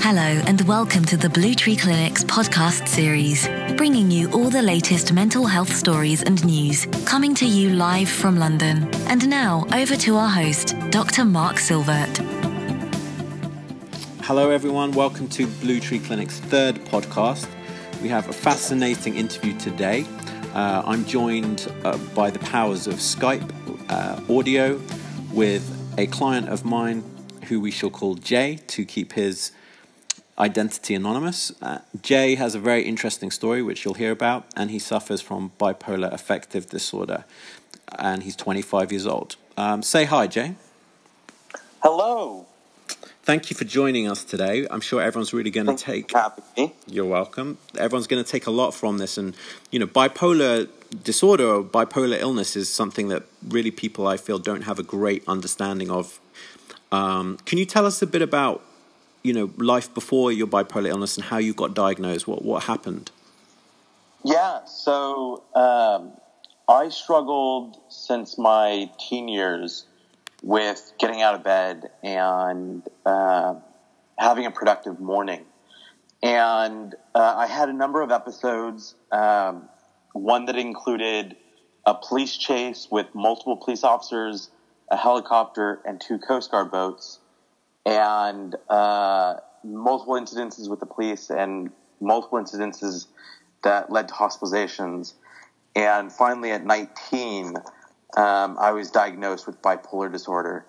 Hello and welcome to the Blue Tree Clinic's podcast series, bringing you all the latest mental health stories and news, coming to you live from London. And now, over to our host, Dr. Mark Silvert. Hello everyone, welcome to Blue Tree Clinic's third podcast. We have a fascinating interview today. I'm joined by the powers of Skype audio with a client of mine who we shall call Jay to keep his identity anonymous. Jay has a very interesting story which you'll hear about, and he suffers from bipolar affective disorder, and he's 25 years old. Say hi, Jay. Hello. Thank you for joining us today. I'm sure everyone's really going to take... You're welcome. Everyone's going to take a lot from this. And, you know, bipolar disorder or bipolar illness is something that really people, I feel, don't have a great understanding of. Can you tell us a bit about, you know, life before your bipolar illness and how you got diagnosed? What happened? Yeah, so I struggled since my teen years with getting out of bed and having a productive morning. And I had a number of episodes, one that included a police chase with multiple police officers, a helicopter, and 2 Coast Guard boats, and multiple incidences with the police and multiple incidences that led to hospitalizations. And finally, at 19... I was diagnosed with bipolar disorder.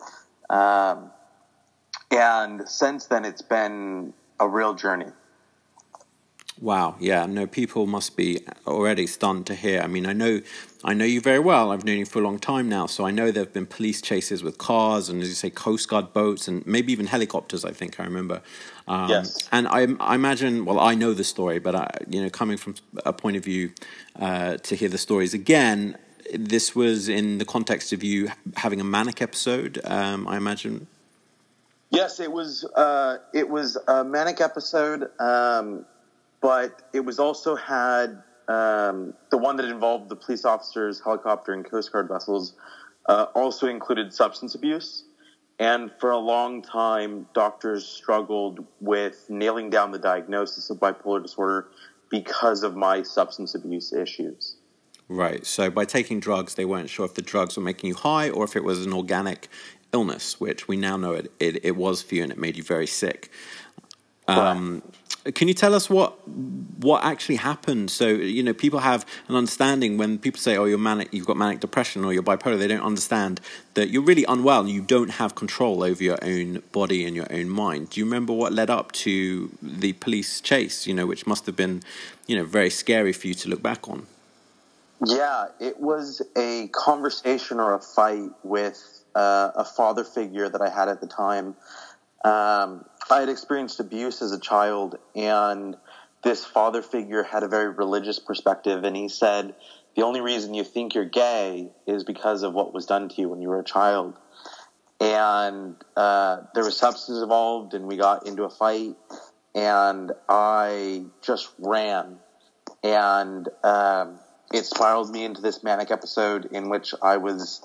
And since then, it's been a real journey. Wow. Yeah. No, people must be already stunned to hear. I mean, I know you very well. I've known you for a long time now. So I know there have been police chases with cars and, as you say, Coast Guard boats and maybe even helicopters, I think I remember. Yes. And I imagine, well, I know the story, but, coming from a point of view to hear the stories again, this was in the context of you having a manic episode, I imagine. Yes, it was a manic episode, but it was also had the one that involved the police officers, helicopter, and Coast Guard vessels. Also included substance abuse, and for a long time, doctors struggled with nailing down the diagnosis of bipolar disorder because of my substance abuse issues. Right. So by taking drugs, they weren't sure if the drugs were making you high or if it was an organic illness, which we now know it was for you and it made you very sick. Can you tell us what actually happened? So, people have an understanding when people say, oh, you've got manic depression or you're bipolar, they don't understand that you're really unwell and you don't have control over your own body and your own mind. Do you remember what led up to the police chase, which must have been, very scary for you to look back on? Yeah, it was a conversation or a fight with a father figure that I had at the time. I had experienced abuse as a child, and this father figure had a very religious perspective, and he said, the only reason you think you're gay is because of what was done to you when you were a child. And there was substance involved, and we got into a fight, and I just ran. And it spiraled me into this manic episode in which I was,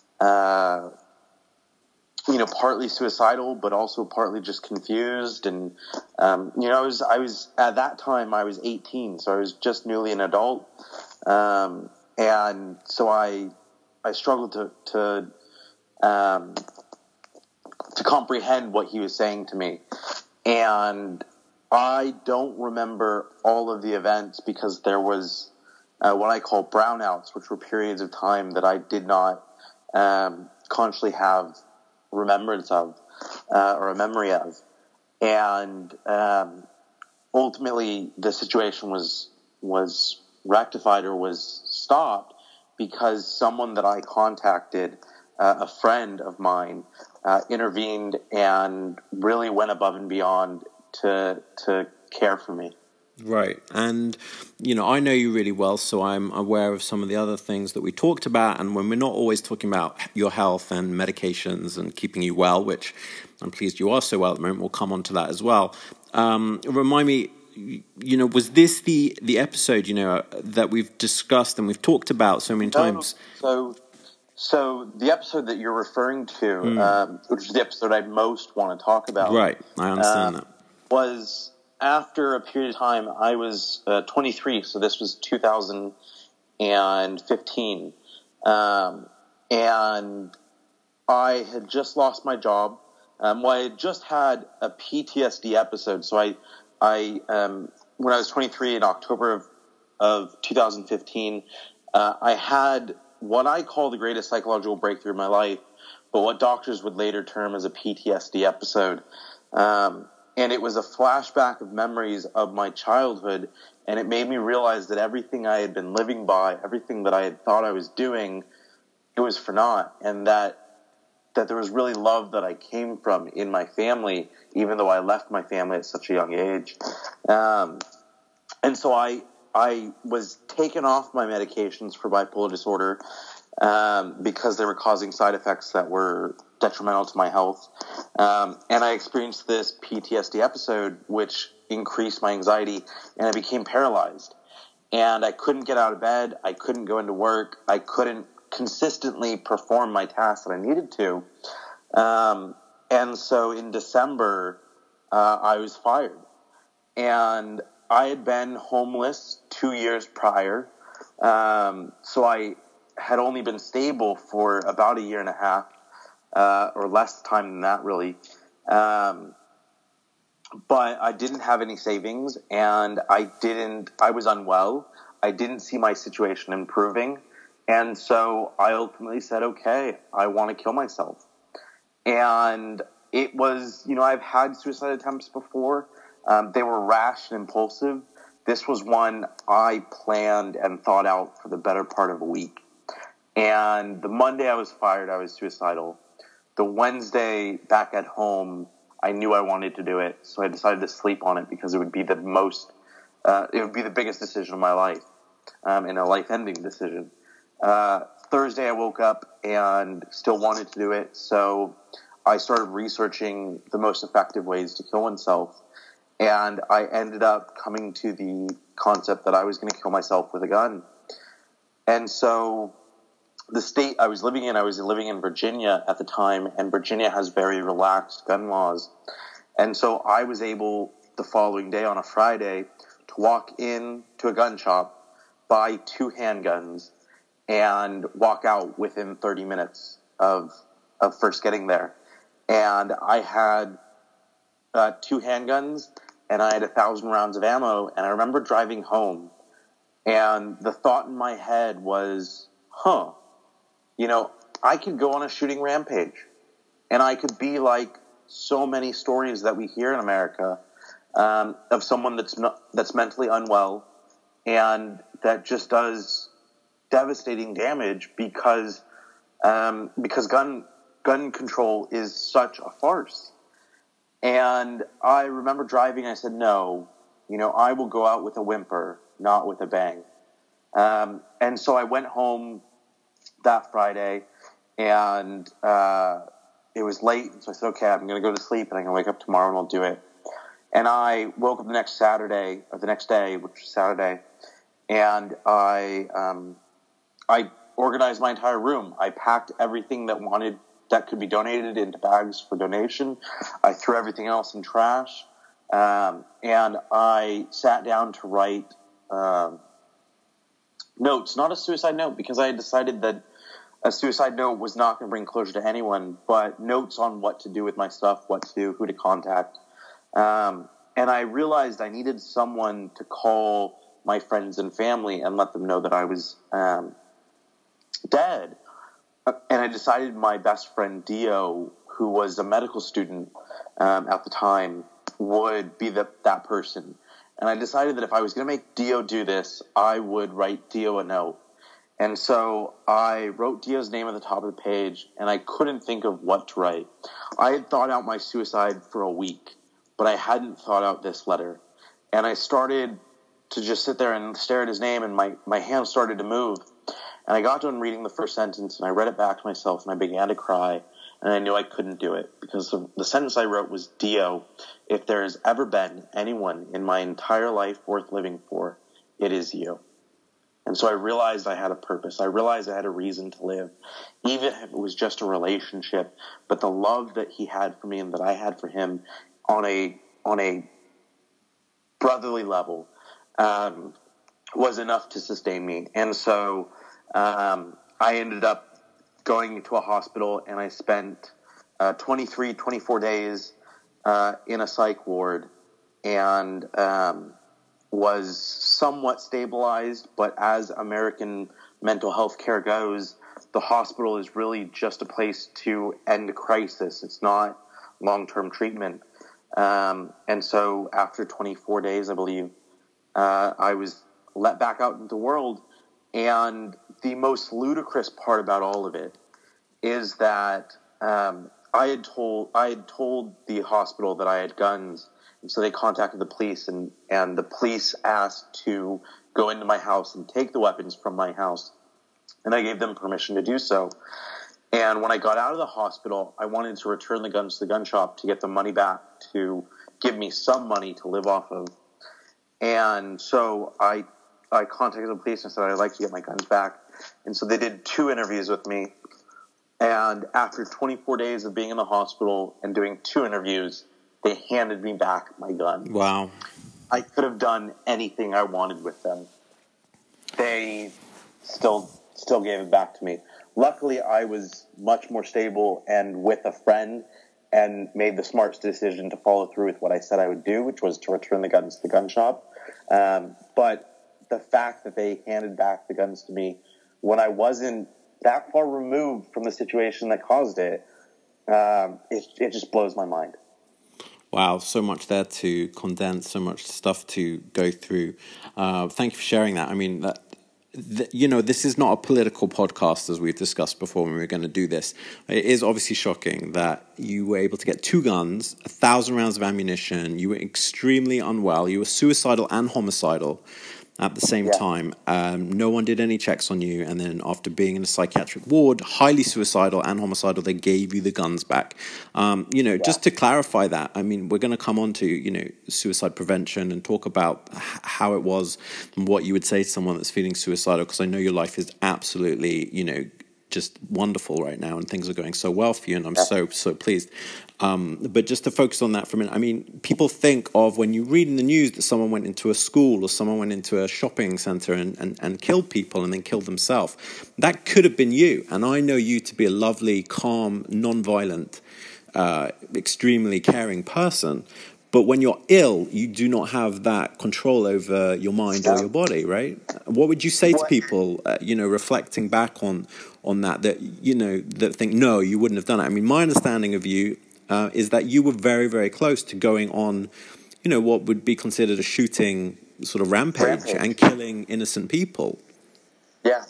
partly suicidal, but also partly just confused. And, I was at that time, I was 18, so I was just newly an adult. And so I struggled to comprehend what he was saying to me. And I don't remember all of the events because there was what I call brownouts, which were periods of time that I did not consciously have remembrance of or a memory of. And ultimately, the situation was rectified or was stopped because someone that I contacted, a friend of mine, intervened and really went above and beyond to care for me. Right. And, I know you really well, so I'm aware of some of the other things that we talked about. And when we're not always talking about your health and medications and keeping you well, which I'm pleased you are so well at the moment, we'll come on to that as well. Remind me, was this the episode, that we've discussed and we've talked about so many times? So the episode that you're referring to, which is the episode I most want to talk about. Right. I understand that. was after a period of time. I was 23, so this was 2015. And I had just lost my job. I had just had a PTSD episode. So I when I was 23 in October of 2015, I had what I call the greatest psychological breakthrough in my life, but what doctors would later term as a PTSD episode. And it was a flashback of memories of my childhood, and it made me realize that everything I had been living by, everything that I had thought I was doing, it was for naught, and that there was really love that I came from in my family, even though I left my family at such a young age. And so I was taken off my medications for bipolar disorder because they were causing side effects that were detrimental to my health. And I experienced this PTSD episode, which increased my anxiety, and I became paralyzed. And I couldn't get out of bed. I couldn't go into work. I couldn't consistently perform my tasks that I needed to. And so in December, I was fired. And I had been homeless 2 years prior. So I had only been stable for about a year and a half, or less time than that, really. But I didn't have any savings, and I was unwell. I didn't see my situation improving. And so I ultimately said, okay, I want to kill myself. And it was, I've had suicide attempts before. They were rash and impulsive. This was one I planned and thought out for the better part of a week. And the Monday I was fired, I was suicidal. The Wednesday back at home, I knew I wanted to do it. So I decided to sleep on it because it would be the biggest decision of my life, and a life-ending decision. Thursday I woke up and still wanted to do it, so I started researching the most effective ways to kill oneself, and I ended up coming to the concept that I was going to kill myself with a gun. And so the state I was living in Virginia at the time, and Virginia has very relaxed gun laws. And so I was able, the following day on a Friday, to walk in to a gun shop, buy 2 handguns, and walk out within 30 minutes of first getting there. And I had 2 handguns, and I had 1,000 rounds of ammo, and I remember driving home, and the thought in my head was, I could go on a shooting rampage, and I could be like so many stories that we hear in America, of someone that's mentally unwell, and that just does devastating damage because gun control is such a farce. And I remember driving, and I said, no, I will go out with a whimper, not with a bang. And so I went home that Friday, and it was late, so I said, okay, I'm going to go to sleep, and I'm going to wake up tomorrow, and I'll do it. And I woke up the next day, which was Saturday, and I organized my entire room. I packed everything that could be donated into bags for donation. I threw everything else in trash. And I sat down to write notes, not a suicide note, because I had decided that a suicide note was not going to bring closure to anyone, but notes on what to do with my stuff, who to contact. And I realized I needed someone to call my friends and family and let them know that I was dead. And I decided my best friend Dio, who was a medical student at the time, would be that person. And I decided that if I was going to make Dio do this, I would write Dio a note. And so I wrote Dio's name at the top of the page, and I couldn't think of what to write. I had thought out my suicide for a week, but I hadn't thought out this letter. And I started to just sit there and stare at his name, and my hands started to move. And I got done reading the first sentence, and I read it back to myself, and I began to cry, and I knew I couldn't do it, because the sentence I wrote was, Dio, if there has ever been anyone in my entire life worth living for, it is you. And so I realized I had a purpose. I realized I had a reason to live, even if it was just a relationship. But the love that he had for me and that I had for him on a brotherly level was enough to sustain me. And so I ended up going to a hospital, and I spent 24 days in a psych ward, and was somewhat stabilized. But as American mental health care goes, the hospital is really just a place to end a crisis. It's not long-term treatment. And so after 24 days, I believe, I was let back out into the world. And the most ludicrous part about all of it is that I had told the hospital that I had guns, and so they contacted the police, and the police asked to go into my house and take the weapons from my house, and I gave them permission to do so. And when I got out of the hospital, I wanted to return the guns to the gun shop to get the money back to give me some money to live off of. And so I contacted the police and said, I'd like to get my guns back. And so they did 2 interviews with me. And after 24 days of being in the hospital and doing 2 interviews, they handed me back my gun. Wow. I could have done anything I wanted with them. They still gave it back to me. Luckily, I was much more stable and with a friend, and made the smart decision to follow through with what I said I would do, which was to return the guns to the gun shop. But the fact that they handed back the guns to me when I wasn't that far removed from the situation that caused it, it just blows my mind. Wow, so much there to condense, so much stuff to go through. Thank you for sharing that. I mean, this is not a political podcast, as we've discussed before when we were going to do this. It is obviously shocking that you were able to get 2 guns, 1,000 rounds of ammunition. You were extremely unwell. You were suicidal and homicidal at the same time. No one did any checks on you. And then after being in a psychiatric ward, highly suicidal and homicidal, they gave you the guns back. Just to clarify that, I mean, we're going to come on to, suicide prevention and talk about how it was and what you would say to someone that's feeling suicidal, because I know your life is absolutely, just wonderful right now, and things are going so well for you, and I'm so pleased. But just to focus on that for a minute, I mean, people think of when you read in the news that someone went into a school or someone went into a shopping center and killed people and then killed themselves. That could have been you, and I know you to be a lovely, calm, non-violent, extremely caring person. But when you're ill, you do not have that control over your mind or your body, right? What would you say to people, reflecting back on that that think, no, you wouldn't have done it? I mean, my understanding of you is that you were very, very close to going on, what would be considered a shooting sort of rampage and killing innocent people. Yeah.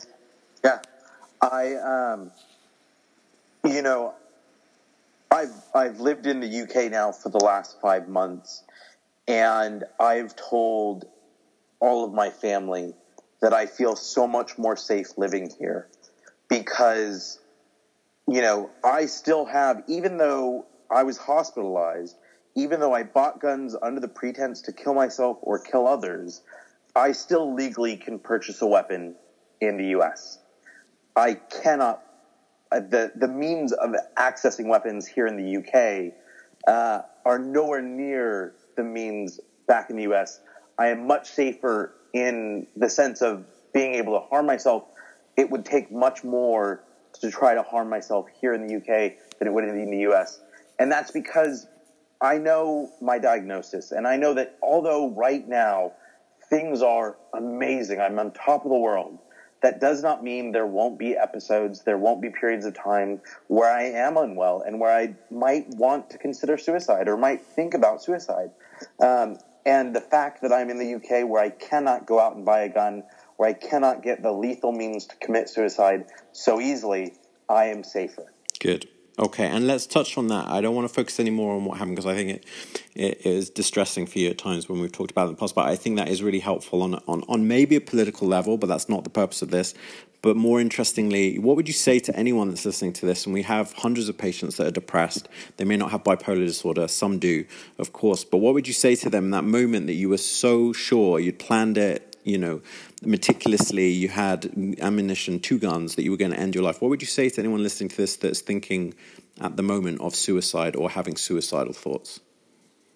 I've lived in the UK now for the last 5 months, and I've told all of my family that I feel so much more safe living here because, I still have, even though I was hospitalized, even though I bought guns under the pretense to kill myself or kill others, I still legally can purchase a weapon in the U.S. I cannot. The means of accessing weapons here in the UK are nowhere near the means back in the US. I am much safer in the sense of being able to harm myself. It would take much more to try to harm myself here in the UK than it would in the US. And that's because I know my diagnosis, and I know that although right now things are amazing, I'm on top of the world, that does not mean there won't be episodes, there won't be periods of time where I am unwell and where I might want to consider suicide or might think about suicide. And the fact that I'm in the UK where I cannot go out and buy a gun, where I cannot get the lethal means to commit suicide so easily, I am safer. Good. Okay, and let's touch on that. I don't want to focus any more on what happened because I think it is distressing for you at times when we've talked about it in the past, but I think that is really helpful on maybe a political level, but that's not the purpose of this. But more interestingly, what would you say to anyone that's listening to this? And we have hundreds of patients that are depressed. They may not have bipolar disorder. Some do, of course. But what would you say to them in that moment that you were so sure you'd planned it, meticulously, you had ammunition, 2 guns, that you were going to end your life? What would you say to anyone listening to this that's thinking at the moment of suicide or having suicidal thoughts?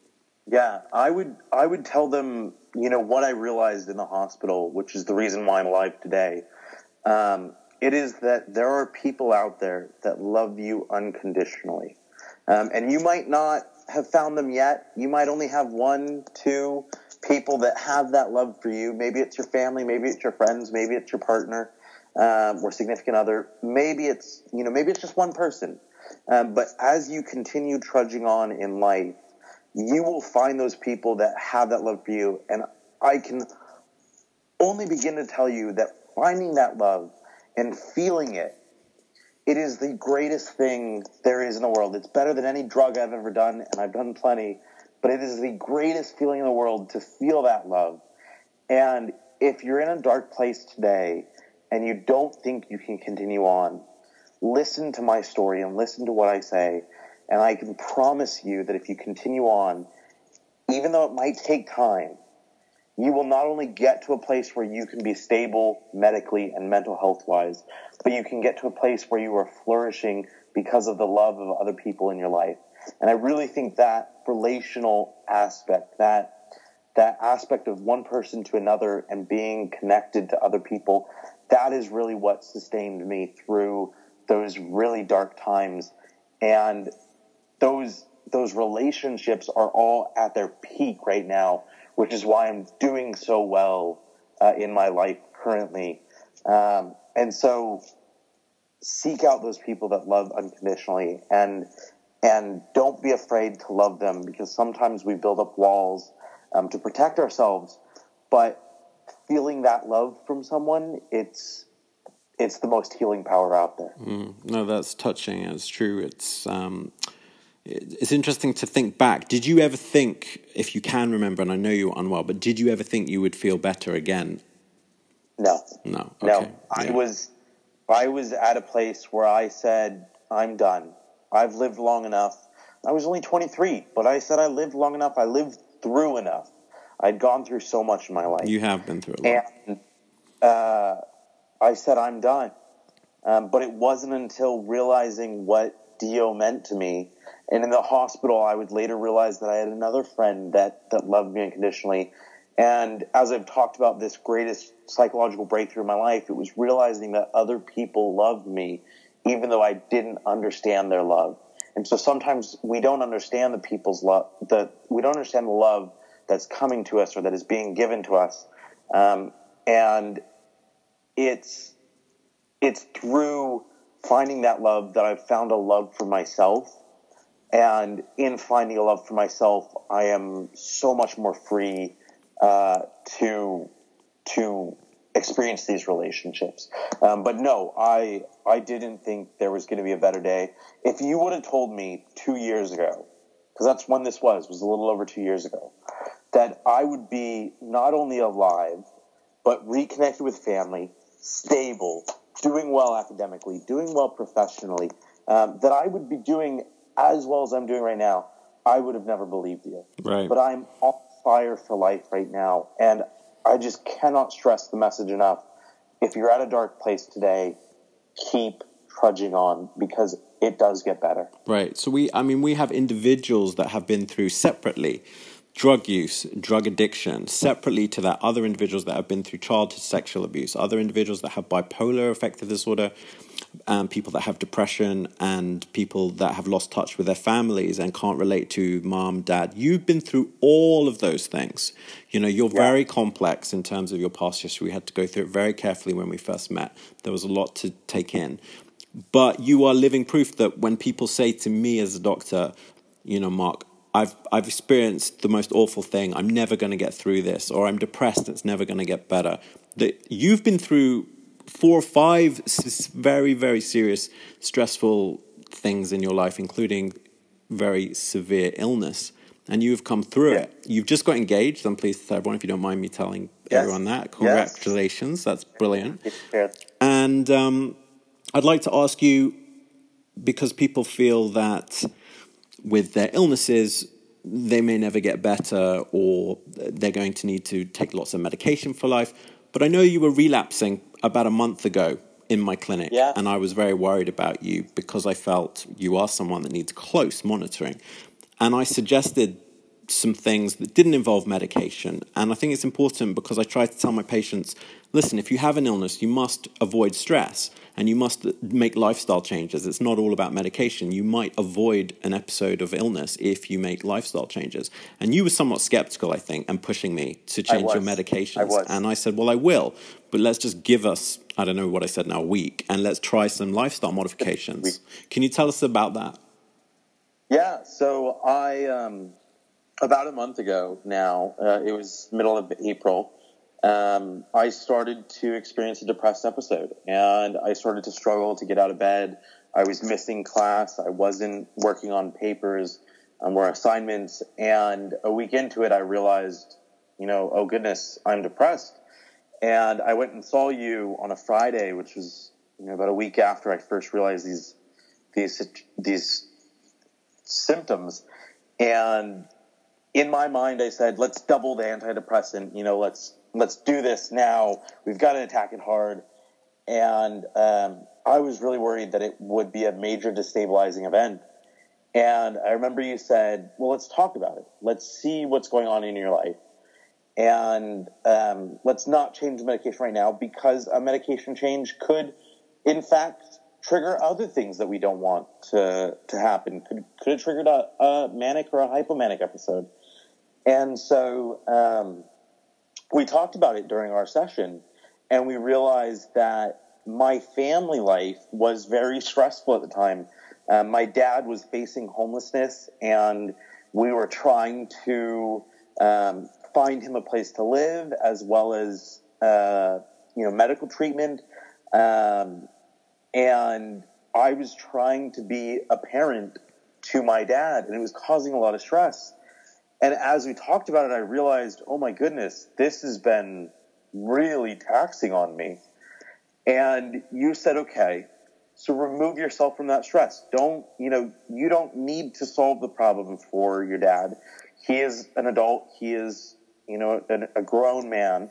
Yeah, I would tell them, what I realized in the hospital, which is the reason why I'm alive today. It is that there are people out there that love you unconditionally. And you might not have found them yet. You might only have 1, 2 people that have that love for you. Maybe it's your family, maybe it's your friends, maybe it's your partner, or significant other. Maybe it's just one person. But as you continue trudging on in life, you will find those people that have that love for you. And I can only begin to tell you that finding that love and feeling it, it is the greatest thing there is in the world. It's better than any drug I've ever done, and I've done plenty, but it is the greatest feeling in the world to feel that love. And if you're in a dark place today and you don't think you can continue on, listen to my story and listen to what I say, and I can promise you that if you continue on, even though it might take time, you will not only get to a place where you can be stable medically and mental health-wise, but you can get to a place where you are flourishing because of the love of other people in your life. And I really think that relational aspect, that aspect of one person to another and being connected to other people, that is really what sustained me through those really dark times. And those relationships are all at their peak right now, which is why I'm doing so well in my life currently. And so seek out those people that love unconditionally and don't be afraid to love them, because sometimes we build up walls to protect ourselves, but feeling that love from someone, it's the most healing power out there. No, that's touching. It's true. It's interesting to think back. Did you ever think, if you can remember, and I know you were unwell, but did you ever think you would feel better again? No. Okay. No. I was at a place where I said, I'm done. I've lived long enough. I was only 23, but I said I lived long enough. I lived through enough. I'd gone through so much in my life. You have been through a lot. And I said, I'm done. But it wasn't until realizing what Dio meant to me, and in the hospital, I would later realize that I had another friend that loved me unconditionally. And as I've talked about this greatest psychological breakthrough in my life, it was realizing that other people loved me, even though I didn't understand their love. And so sometimes we don't understand the people's love, we don't understand the love that's coming to us or that is being given to us. And it's through finding that love that I've found a love for myself. And in finding a love for myself, I am so much more free to experience these relationships. But no, I didn't think there was going to be a better day. If you would have told me 2 years ago, because that's when this was a little over 2 years ago, that I would be not only alive, but reconnected with family, stable, doing well academically, doing well professionally, that I would be doing as well as I'm doing right now, I would have never believed you. Right. But I'm on fire for life right now, and I just cannot stress the message enough. If you're at a dark place today, keep trudging on, because it does get better. Right. So we have individuals that have been through separately drug use, drug addiction, separately to that, other individuals that have been through childhood sexual abuse, other individuals that have bipolar affective disorder, people that have depression, and people that have lost touch with their families and can't relate to mom, dad. You've been through all of those things. You're very complex in terms of your past history. We had to go through it very carefully when we first met. There was a lot to take in. But you are living proof that when people say to me as a doctor, Mark, I've experienced the most awful thing, I'm never going to get through this, or I'm depressed, it's never going to get better. That you've been through 4 or 5 very, very serious, stressful things in your life, including very severe illness, and you've come through it. You've just got engaged. I'm pleased to tell everyone, if you don't mind me telling everyone that. Congratulations. Yes. That's brilliant. And I'd like to ask you, because people feel that with their illnesses, they may never get better, or they're going to need to take lots of medication for life. But I know you were relapsing about a month ago in my clinic, and I was very worried about you because I felt you are someone that needs close monitoring. And I suggested some things that didn't involve medication. And I think it's important because I try to tell my patients, listen, if you have an illness, you must avoid stress and you must make lifestyle changes. It's not all about medication. You might avoid an episode of illness if you make lifestyle changes. And you were somewhat skeptical, I think, and pushing me to change your medications. And I said, well, I will, but let's just give us, I don't know what I said now, a week, and let's try some lifestyle modifications. Can you tell us about that? Yeah, so about a month ago now, it was middle of April, I started to experience a depressed episode, and I started to struggle to get out of bed. I was missing class. I wasn't working on papers or assignments, and a week into it, I realized, oh goodness, I'm depressed. And I went and saw you on a Friday, which was about a week after I first realized these symptoms. And in my mind, I said, let's double the antidepressant. Let's do this now. We've got to attack it hard. And I was really worried that it would be a major destabilizing event. And I remember you said, well, let's talk about it. Let's see what's going on in your life. And let's not change the medication right now, because a medication change could, in fact, trigger other things that we don't want to happen. Could have triggered a manic or a hypomanic episode. And so we talked about it during our session, and we realized that my family life was very stressful at the time. My dad was facing homelessness, and we were trying to find him a place to live, as well as medical treatment. And I was trying to be a parent to my dad, and it was causing a lot of stress. And as we talked about it, I realized, oh my goodness, this has been really taxing on me. And you said, okay, so remove yourself from that stress. You don't need to solve the problem for your dad. He is an adult. He is, a grown man.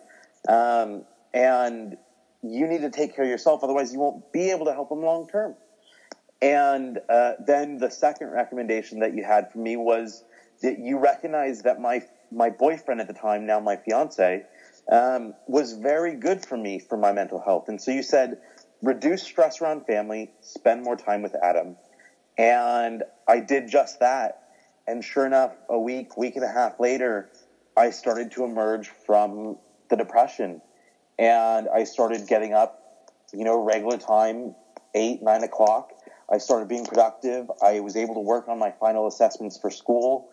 And you need to take care of yourself. Otherwise, you won't be able to help him long term. And then the second recommendation that you had for me was that you recognized that my boyfriend at the time, now my fiance, was very good for me for my mental health. And so you said, reduce stress around family, spend more time with Adam. And I did just that. And sure enough, a week and a half later, I started to emerge from the depression. And I started getting up, regular time, 8, 9 o'clock. I started being productive. I was able to work on my final assessments for school.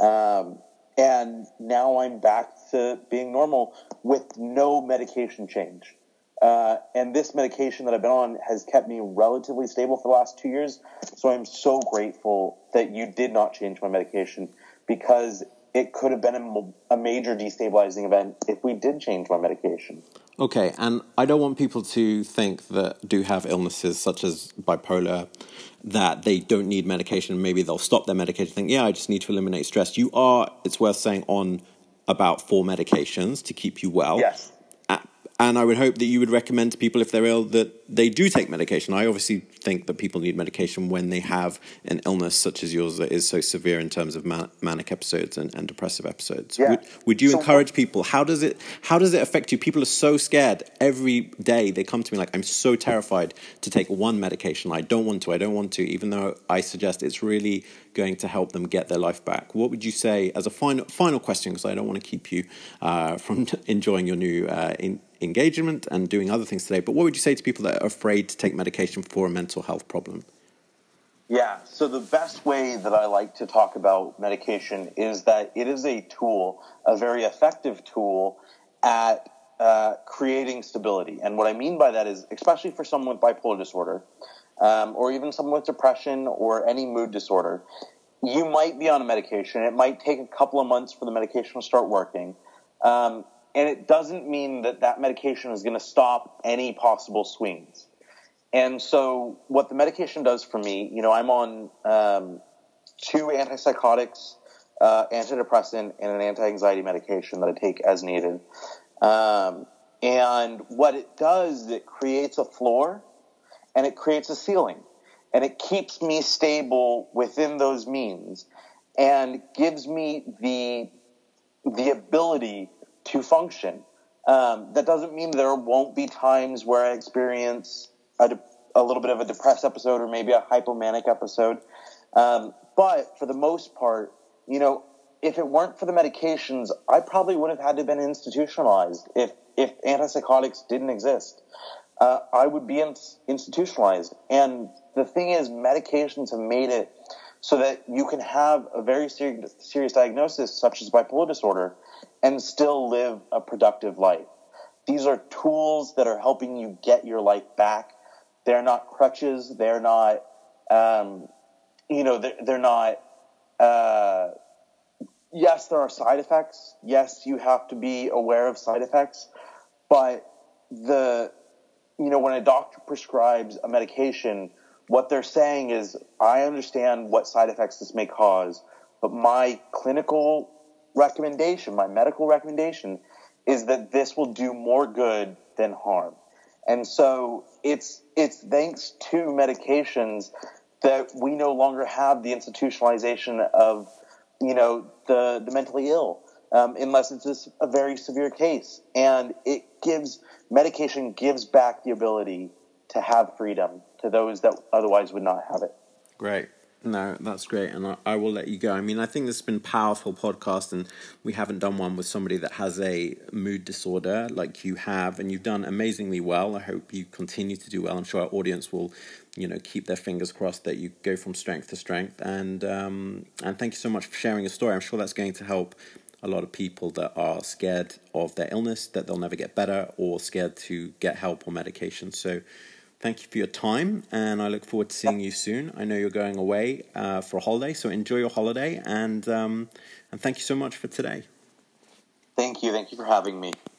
And now I'm back to being normal with no medication change. And this medication that I've been on has kept me relatively stable for the last 2 years. So I'm so grateful that you did not change my medication, because it could have been a major destabilizing event if we did change my medication. Okay, and I don't want people to think that do have illnesses such as bipolar, that they don't need medication. Maybe they'll stop their medication and think, yeah, I just need to eliminate stress. You are, it's worth saying, on about 4 medications to keep you well. Yes. And I would hope that you would recommend to people if they're ill that they do take medication. I obviously think that people need medication when they have an illness such as yours that is so severe in terms of manic episodes and depressive episodes. Yeah. Would you encourage people? How does it affect you? People are so scared. Every day they come to me like, I'm so terrified to take one medication. I don't want to, even though I suggest it's really going to help them get their life back. What would you say as a final question, because I don't want to keep you from enjoying your new engagement and doing other things today, but what would you say to people that are afraid to take medication for a mental health problem? Yeah, so the best way that I like to talk about medication is that it is a tool, a very effective tool at creating stability. And what I mean by that is, especially for someone with bipolar disorder, or even someone with depression or any mood disorder, you might be on a medication. It might take a couple of months for the medication to start working. And it doesn't mean that medication is going to stop any possible swings. And so what the medication does for me, I'm on 2 antipsychotics, antidepressant, and an anti-anxiety medication that I take as needed. And what it does is it creates a floor and it creates a ceiling. And it keeps me stable within those means. and gives me the ability to function. That doesn't mean there won't be times where I experience a little bit of a depressed episode or maybe a hypomanic episode. But for the most part, you know, if it weren't for the medications, I probably would have had to have been institutionalized. If antipsychotics didn't exist, I would be institutionalized. And the thing is, medications have made it so that you can have a very serious diagnosis, such as bipolar disorder, and still live a productive life. These are tools that are helping you get your life back. They're not crutches. They're not, they're not, yes, there are side effects. Yes, you have to be aware of side effects. But when a doctor prescribes a medication, what they're saying is, I understand what side effects this may cause, but my clinical recommendation, my medical recommendation, is that this will do more good than harm. And so it's thanks to medications that we no longer have the institutionalization of, the mentally ill, unless it's a very severe case. And medication gives back the ability to have freedom to those that otherwise would not have it. Great. No, that's great. And I will let you go. I mean, I think this has been a powerful podcast, and we haven't done one with somebody that has a mood disorder like you have, and you've done amazingly well. I hope you continue to do well. I'm sure our audience will, keep their fingers crossed that you go from strength to strength. And thank you so much for sharing your story. I'm sure that's going to help a lot of people that are scared of their illness, that they'll never get better, or scared to get help or medication. So thank you for your time, and I look forward to seeing you soon. I know you're going away for a holiday, so enjoy your holiday, and thank you so much for today. Thank you for having me.